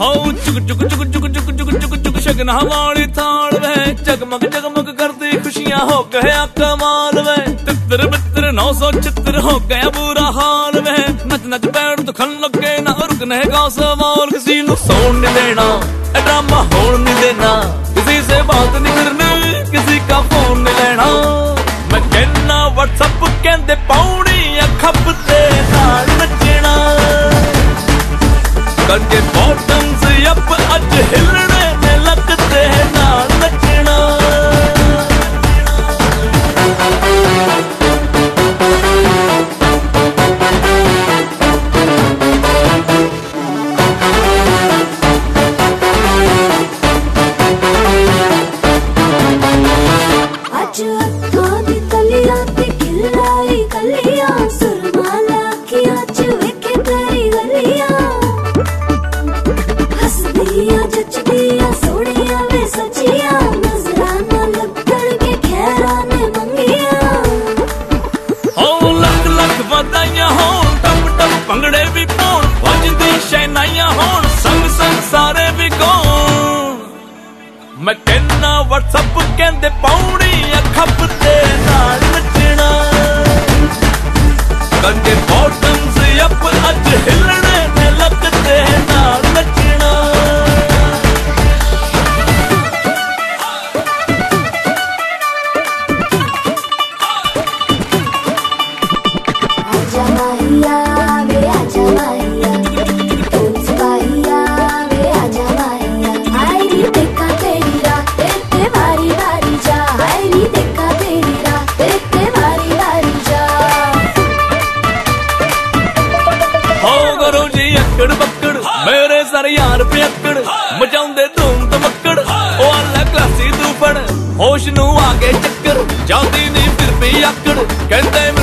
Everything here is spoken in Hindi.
हो चुक चुक चुक चुक चुक चुक चुक चुक शगना वाली थाल में जगमग जगमग करती खुशियां हो गया कमाल में तितर बितर 976 हो गया बुरा हाल में नच नच बैठ तो खन लगे ना रुकने का सवाल किसी नु सोन नहीं देना ड्रामा होन नहीं देना किसी से बात नहीं करनी किसी का फोन नहीं लेना मैं कहना व्हाट्सएप कहते पौड़ी खपते नाल नचना करके बॉटम्स अप अज हिलने में लगते नाल नचना भंगड़े भी कौन वजदी शहनाइयां होन संग संग सारे भी कौन मैं कहना व्हाट्सएप कहते पौड़ी खपते नाल नचना करके बॉटम्स अप अज हिलने में लगते नाल नचना मेरे सारे यार पियक्कड़ मचाउंदे धूम धमक्कड़ ओ अल्लाह क्लासी तू फड़ होश नू आगे चक्कर जाती नहीं फिर भी आकड़ कहते